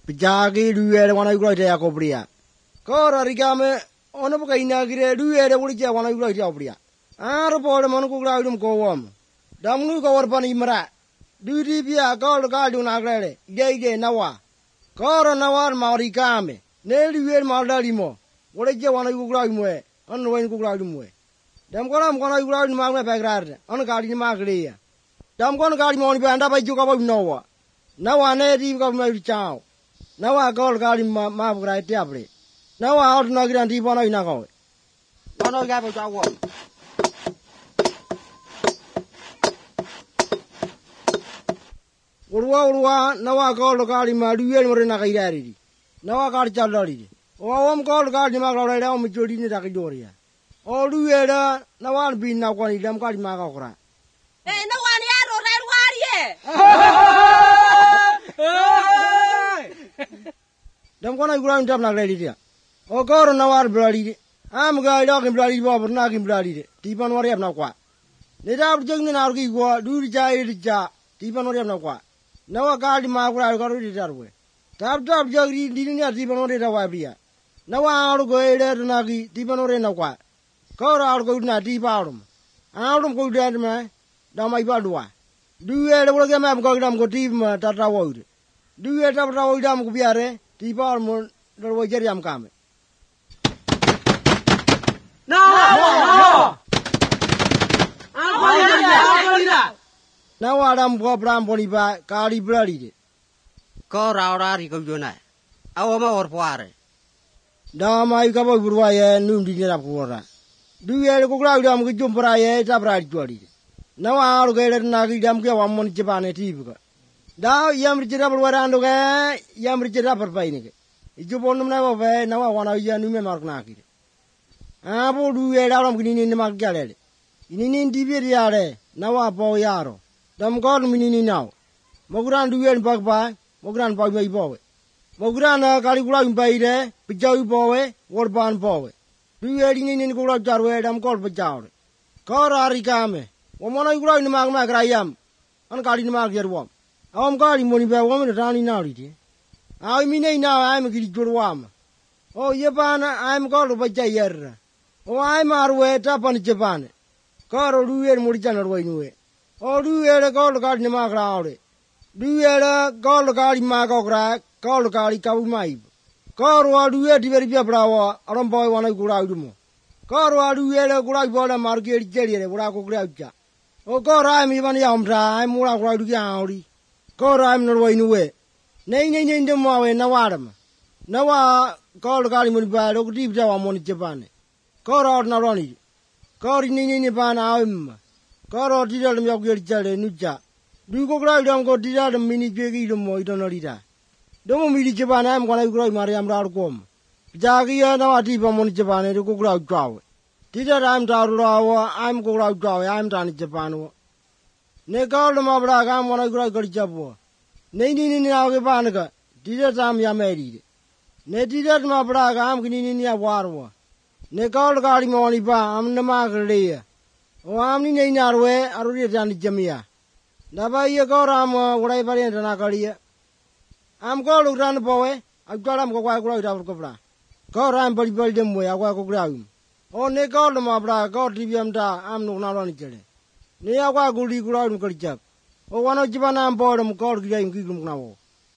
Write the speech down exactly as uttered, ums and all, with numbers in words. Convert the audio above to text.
Pijagi duwe wana yuko ite ya kopria. Kora rikame ono buka inagire duwe de wulija wana yuko ite ya kopria. Aro pole manu kukla idum kowam. Damnu ko warpani imra. Duti pia kol kaldu nagrele. Ide ide nawa. Kora nawar maurikame. Neli wer maldalimo. Wulija wana yuko kukla imwe. Ono wen kukla imwe. Dam kolam kono yuko kukla imwe pegrar. Ono kali magre. Dam kono kali moni panda pa juga pa nawa. Nawa ne di ko ma chao. Nawa kol kali ma ma bra tiabre. Nawa out na gran di bono ina ko. Bono ga pa chawo. Urwa urwa nawa kol kali ma duwe mo na kai dari. Nawa kali chalori. O om kol kali ma kala da om jodi ni da kai doria. O duwe da nawa bin na ko ni dam kali ma ka kora. Eh nawa ni aro rai wariye. Dam kona gura ndam na ready dia. O kor na war blali. Am ga ida kim blali bo na kim blali de. Ti pan war yap na kwa. Ne da jeng ni na ru ko du ja i ja. Ti pan war yap na kwa. Na wa ga di ma gura ko ru di dar we. Tab tab ja ri di ni ti pan war da wa bia. Na wa ru go ida na ki ti pan war na kwa. Kor ar go na ti pa rum. Arum ko da ma. Da mai ba duwa. Du ye le ke ma ko dam ko ti ma ta ta wo. Du ye ta ta wo dam ko biare. Ti par mo do wo jer yam kame. No no. Na wa dam ko bram boni ba kali blali de. Ko ra ra ri ko jona. Awo ma or poare. Da mai ka bo burwa ye num di na ko ra. Du ye ko kla dam ko jum pra ye ta pra jodi. Na wa ru ge na ki dam ke wa mon jipane ti bu. Da yam rijira bulwara ando ga yam rijira parpai ni ke ijo bonum na ba na wa wana ya nu me mark na ki a bo du ye da ram kini ni ma gale ini ni di bi ya le na wa bo ya ro dam ko mi ni ni na mo gran du ye bak ba mo gran ba me bo we mo gran na kali kula bai de bi jau bo we wor ban bo we du ye ni ni ko la jar we dam ko ba jaw ko ra ri ka me wo mo na kula ni ma ma gra yam an kali ni ma ger wo Am kali moni ba woman rani na ri de. Ai mi nei na ai mi ki jurwam. O ye bana ai mi ko ba jayer. O ai marwe ta pan japan. Ko ro du ye muri jan ro ni we. O du ye le ko ka ni ma gra ore. Du ye le ko ka ri ma ko gra ko ka ri ka bu mai. Ko ro du ye di veri bia bravo aron boy wana ku ra du mo. Ko ro du ye le ku ra bo le mar ke ri jeri le bura ko gra ja. O ko ra mi ban ya um ra ai mu ra ku ra du ya ori. Ko ra mi no we nu we. Nei nei nei de mo we na wa ma. Na wa ko ka ri mo ba ro ku ti bia wa mo ni japan. Ko ro na ro ni. Ko ri nei nei ni ba na am. Ko ro ti de mi ya ku ri ja le nu ja. Du ko gra dam ko ti da de mini je ki do mo i do no ri da. Do mo mi di japan am ko na ku ro ma ri am ra ko mo. Ja ki ya na wa ti ba mo ni japan ro ko gra ja we. Ti da am da ro wa am ko gra ja we am da ni japan wo. Ne ka lo ma bra ga mo na ku ro ko ja bo. Nei ni ni na ke ba na ka. Ti da tam ya me ri de. Ne ti da ma bra ga am ki ni ni ya wa ro. Ne ka lo ka ri mo ni ba am na ma ka le ya. O am ni nei na ro we a ro ri da ni jamia. Na ba ye ko ra mo ku rai ba ri na ka ri ya. Am ko lo ran bo we a ka ram ko kwa ku ro da ko bra. Ko ram ba ri ba de mo ya kwa ko gra u. O ne ka lo ma bra ko ti bi am da am no na ro ni je le. Ne ya kwa ku ri ku ro ni ko ri ja. O wa no ji ba na am bo ro mo ko ri ya im ki ku na wo.